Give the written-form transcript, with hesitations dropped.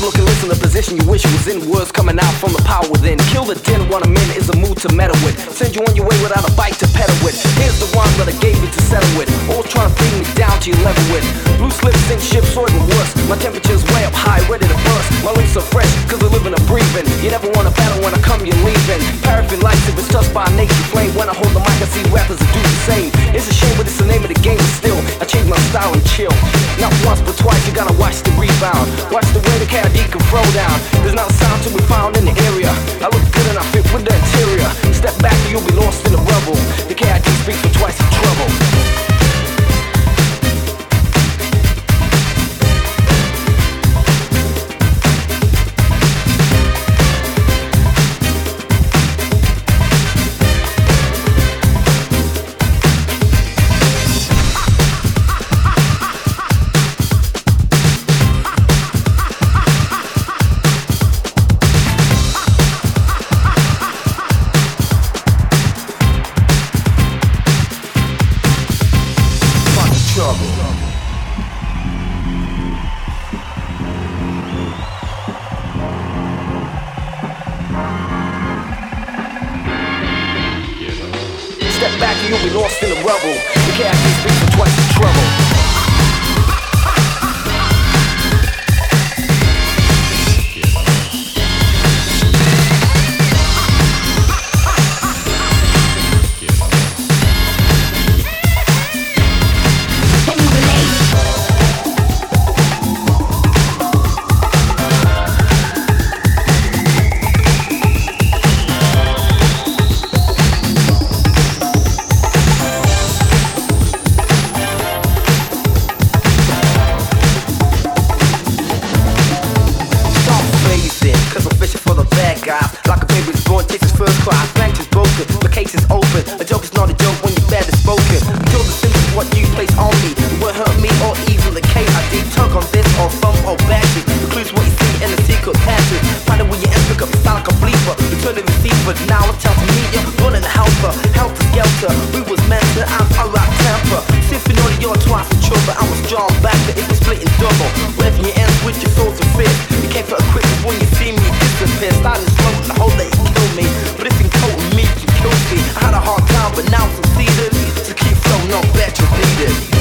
look and listen, the position you wish you was in. Words coming out from the power within. Kill the din, want a min is a mood to meddle with. Send you on your way without a bike to pedal with. Here's the one that I gave you to settle with. All trying to bring me down to your level with. Blue slips sink ships or even worse. My temperature's way up high, ready to burst. My links are fresh, cause I live in a breathing. You never wanna battle when I come, you're leaving. Paraffin lights if it's touched by a naked flame. When I hold the mic, I see rappers that do the same. It's a shame, but it's the name of the game. Still, I change my style and chill. Not once, but twice, you gotta watch the rebound. Watch the way the KID can throw down. There's not a sound to be found in the area. I look good and I fit with the interior. Step back and you'll be lost in the rubble. The KID speaks for twice the trouble. Step back and you'll be lost in the rubble. The KID speaks for twice the trouble. Like a baby's born, takes his first class. Blank is broken, the case is open. A joke is not a joke when you're bad spoken. Kill the sins of what you place on me. It won't hurt me or even the KID. Tug on this or thumb or badges. The clues what you see in the secret passage. Find it with your ends, pick up the sound like a bleeper. Return the receiver, now it's time to meet you. Running the helper, helter skelter. We was meant to, I'm alright temper. Symphony, you're twice the trouble. I was drawn back, but it was splitting double. Revving your ends with your frozen fist. You came for a quick when you see me disappear. Starting slow, the whole that you kill me. But if you coating me, you kill me. I had a hard time, but now I'm succeeded. So keep flowing on, bet you need it.